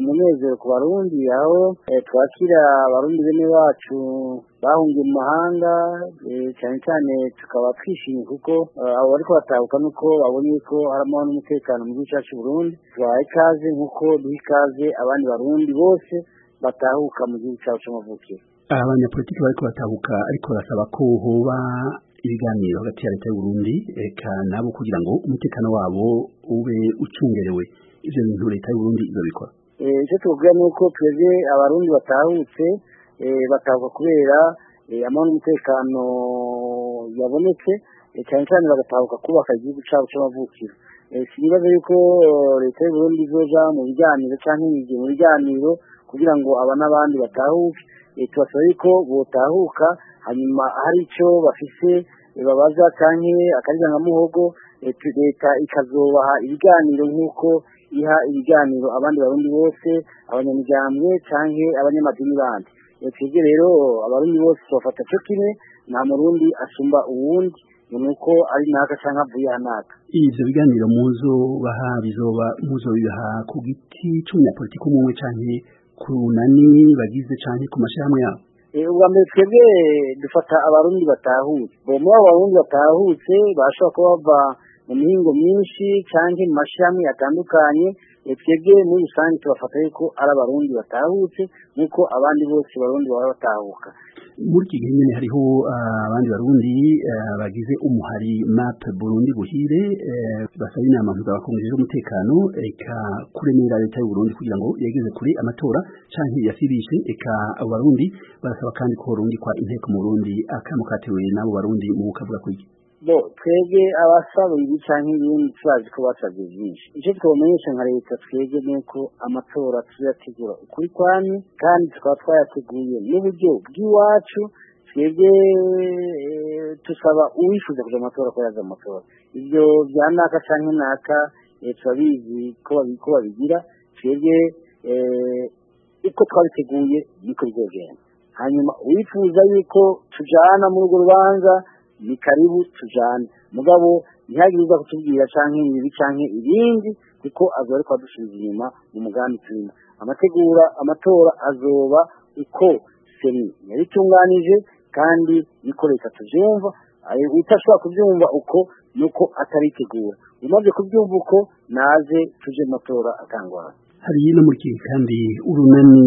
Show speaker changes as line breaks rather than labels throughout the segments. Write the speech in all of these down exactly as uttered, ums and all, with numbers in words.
umunezero ku barundi aho twakira abarundi bene bacu bahungiye mu mahanga cyane cyane tukaba twishimye kuko abo bariko batahuka nuko babonye ko hari amahoro n'umutekano mu gihugu cyacu Burundi. Twaha ikaze nk'uko duha ikaze abandi barundi bose batahuka mu gihugu cyacu c'amavukiro.
Abanyapolitiki bariko batahuka ariko barasaba ko hoba ibiganiro hagati ya leta y'u Burundi eka nabo kugira ngo umutekano wabo ube ucungerewe. Ivyo bintu leta y'u Burundi izobikora.
Icyo tuvuga ni uko twebwe abarundi batahutse batahuka kubera amahoro n'umutekano yabonetse, cyane cyane bagatahuka kubaka igihugu cyabo c'amavukiro. Sinibaza yuko leta y'u Burundi izoja mu biganiro canke yinjiye mu biganiro kugira ngo aba n'abandi batahuke. Tubasaba yuko botahuka hanyuma hari ico bafise babaza canke akarizangamuhogo leta ikazobaha ibiganiro nk'uko iha ibiganiro abandi barundi bose, abanyamigambwe canke abanyamadini bandi. Twebwe rero abarundi bose bafata co kimwe, nta murundi asumba uwundi nuko ari naka canke avuye hanaka.
Ivyo biganiro muzobaha bizoba muzobiha ku giti c'umunyapolitiki umwe canke ku nani bagize canke ku mashirahamwe yabo?
Ubwa mbere twebwe dufata abarundi batahutse. Bo muri abo barundi batahutse bashobora kuba bava mu mihingo myinshi canke mu mashirahamwe atandukanye. Twebwe muri rusange tubafata yuko ari abarundi batahutse nk'uko abandi bose barundi baba batahuka.
Muri iki gihe nyene hariho abandi barundi bagize umuhari map Burundi buhire basaba inama mpuzamakungu y'umutekano eka kuremera leta y'u Burundi kugira ngo yegeze kuri amatora canke yasibishe. Eka abo barundi barasaba kandi ko Burundi kwa inteko mu Burundi akamukatewe n'abo barundi mu kavuga kwiki.
Bo twebwe abasaba ibi canke ibindi turazi ko basabye byinshi. Icyo twamenyesha nka leta twebwe nuko amatora tuzategura ukuri kwamye kandi tukaba twayateguye n'uburyo bw'iwacu. Twebwe tusaba uwifuza kuja amatora ko yaza amatora. Ivyo bya naka canke naka turabizi ko babigira. Twebwe uko twabiteguye niko bizogenda. Hanyuma uwifuza yuko tujana muri urwo rubanza ni karibu tujane, mugabo ntihagiriza kutubwira canke ibi canke ibindi kuko azoba ariko adusubiza inyuma mu mugambi turimo. Amategura amatora azoba uko seni yabitunganije kandi niko leta tuvyumva. Utashobora kuvyumva uko nuko ataritegura. Umaze kuvyumva uko naze tuje amatora atangwana.
Hari no muri kihe kandi urunani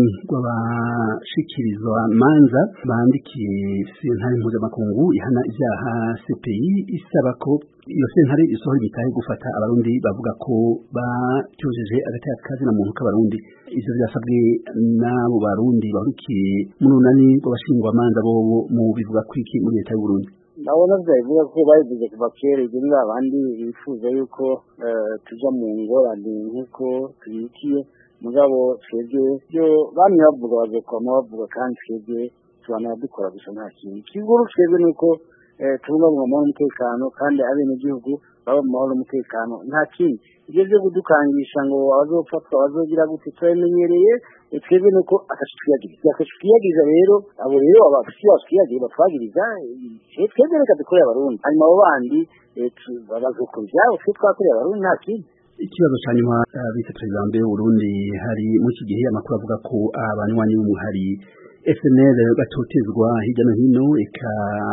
rw'abashikirizwa manza bandikiye sentare mpuzamakungu ihana ivyaha C P I isaba ko iyo sentare isohora imitahe gufata abarundi bavuga ko batyojeje agateka kazi na muntu k'abarundi. Ivyo vyasabwe n'abo barundi barukiye mu runani rw'abashingwa manza bo mu bivuga kwiki muri leta y'u Burundi.
Ndabona vyavuga ko bayivuze kuva kera ibyo ni abandi bifuza yuko tuja mu ngorane nk'uko tubikiye, mugabo twebwe byo bamwe bavuga bazokwama bavuga kandi twebwe tubana dukora gusa nta kintu kiguru. Twebwe nuko tubungabunga amahoro n'umutekano kandi abenegihugu baba mu mahoro n'umutekano nta kintu. Ibyo byo kudukangisha ngo abazofatwa bazogira gute turamenyereye. Twebwe nuko akashitwiyagiza akashitwiyagiza rero abo rero abafisi bashiyagiye batwagiriza twebwe reka dukorera abarundi hanyuma abo bandi bazokora ivyabo twe twakorera abarundi nta kintu.
Ikibazo ca nyuma vice president w'u Burundi hari mu iki gihe amakuru avuga ko abanywanyi b'umuhari F N L batotezwa hirya no hino eka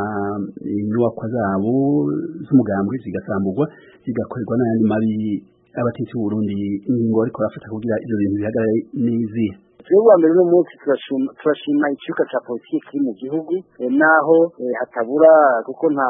inyubakwa zabo z'umugambwe zigasamburwa zigakorerwa n'ayandi mabi. Abatetsi b'u Burundi ingingo ariko barafata kugira ivyo bintu bihagarare n'izi.
Twebwe mbere no munsi turashima turashima icyuka ca politiki kiri mu gihugu naho hatabura kuko nta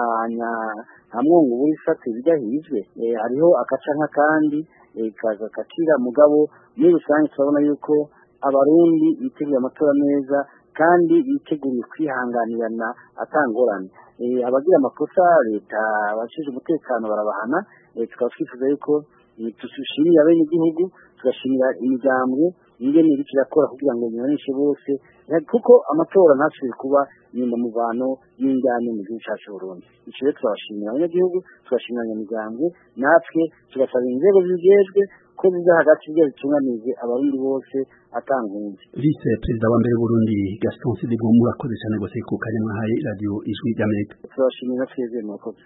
nta mwungu buri fate bidahizwe. Hariho akacanka kandi kaza kakira mugabo muri rusange turabona yuko abarundi biteguye amatora neza kandi biteguriye kwihanganirana atangorane. Abagira amakosa leta abashije umutekano barabahana. Tukaba twifuza yuko tushimira abenegihugu tugashimira imigambwe ingene iriko irakora kugira ngo bimenyeshe bose kuko amatora ntasubire kuba nyuma muvano y'injyane mu gihugu cacu Burundi. Ico rero turabashimira abanyagihugu tugashimira abanyamigambwe natwe tugasaba inzego zijejwe ko ziza hagati y'ibyo bitunganije abarundi bose atangunze.
Vice Perezida wa mbere Burundi Gaston Sindimwo murakoze cyane gose ku kanya mwahaye radio Ijwi ry'Amerika.
Turabashimira twebwe murakoze.